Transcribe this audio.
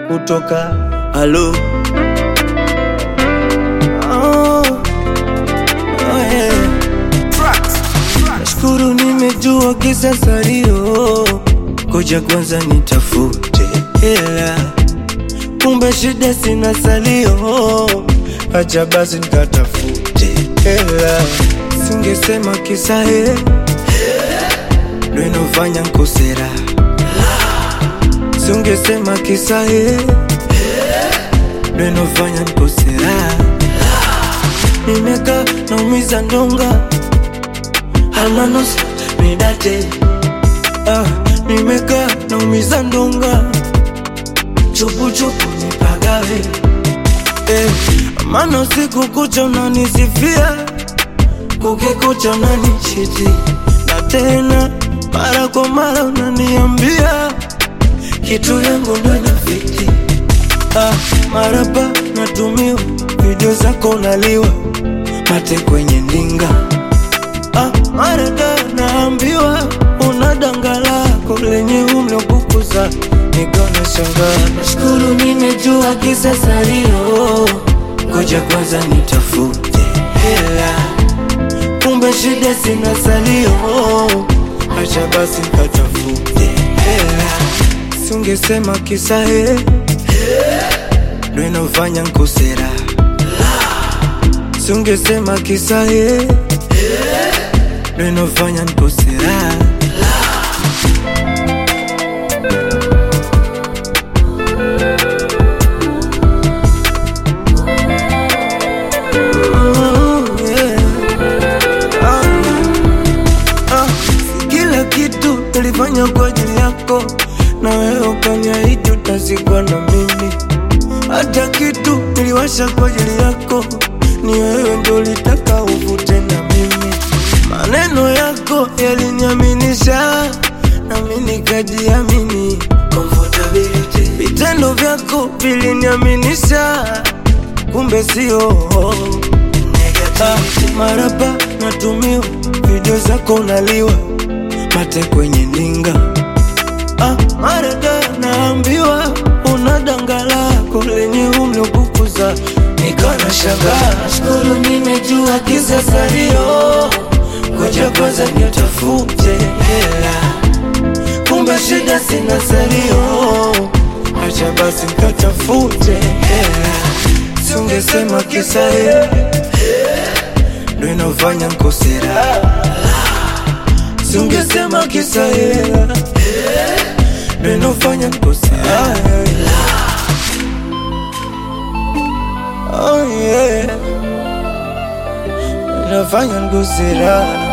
kutoka halo. Oh, yeah. Nashukuru nimejua kisa salio, koja kwanza nitafute hela, kumbe shida sina salio, acha basi nikatafute hela. Singesema kisa ndo inofanya nkosera, singesema kisa ndo inofanya nkosera. Nimeka naumiza ndonga almanos midate, nimeka naumiza ndonga chupu chupu nipagawe, maana siku kucha unanisifia, kukikucha unanichiti, na tena mara kwa mara unaniambia kitu yangu ndo inafiti. Marapa natumiwa, video zako unaliwa, mate kwenye ndinga. Marada naambiwa una danga lako lenye umlokukuza, nikona shangaa. Nashukuru nimejua kisa salio, ngoja kwanza nitafute hela, kumbe shida sina salio, acha basi nikatafute hela. Singesema kisa ndo inofanya nkosera, singesema kisa ndo inofanya nkosera. Kila kitu nilifanya kwa ajili yako, na wewe ukaniahidi utazikwa na mimi. Hata kitu niliwasha kwa ajili yako, ni wewe ndo ulitaka uvute na mimi. Maneno yako yaliniaminisha, na mimi nikajiamini. Comfortability. Vitendo vyako viliniaminisha, kumbe sio. Marapa natumiwa, video zako unaliwa, mate kwenye ndinga. Marada naambiwa una danga lako lenye umlokukuza, nikona shangaa. Nashukuru nimejua kisa salio, ngoja kwanza nitafute hela, kumbe shida sina salio, acha basi nikatafute hela. Singesema kisa ndo inofanya nkosera, singesema kisa ndo inofanya nkosera. Oh yeah, inofanya nkosera.